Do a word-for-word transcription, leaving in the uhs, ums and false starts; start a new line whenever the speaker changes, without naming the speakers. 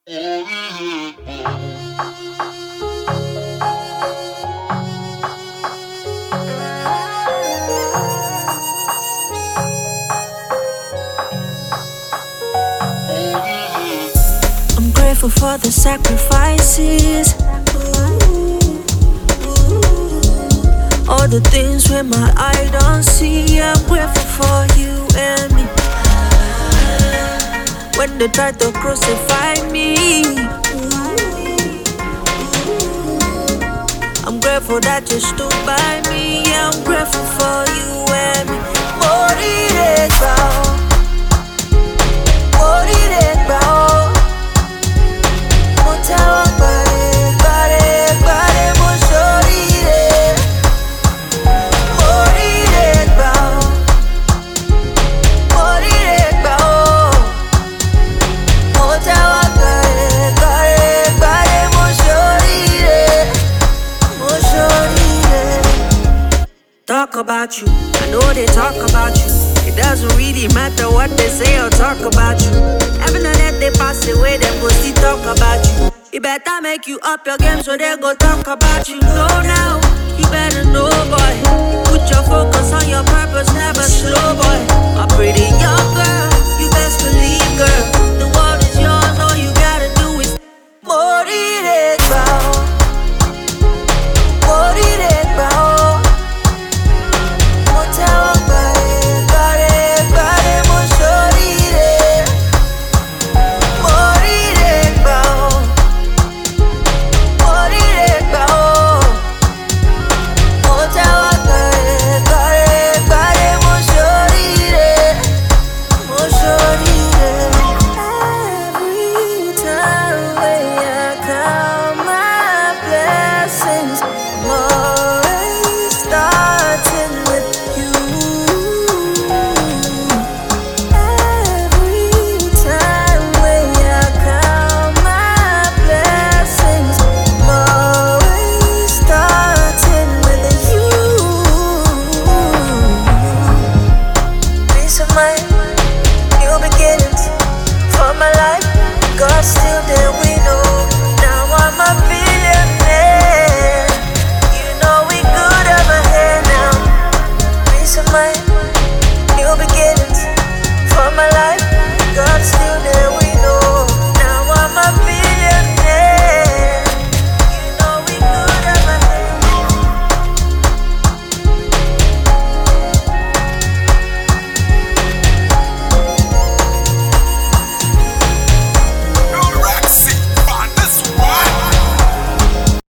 I'm grateful for the sacrifices, all the things where my eye don't see. I'm grateful for you and me. When they try to crucify me, I'm grateful that you stood by me. Yeah, I'm grateful for you and me. Moriré, moriré, motawa pare, pare, pare, moriré, moriré, moriré, motawa pare, pare, pare, moriré, moriré. Talk about you, I know they talk about you. It doesn't really matter what they say or talk about you. Heaven and earth, they pass away, them go still talk about you. You better make you up your game so they go talk about you. Know now, you better know, boy. Put your focus on your purpose, never slow, boy. A pretty young girl, you best believe, girl.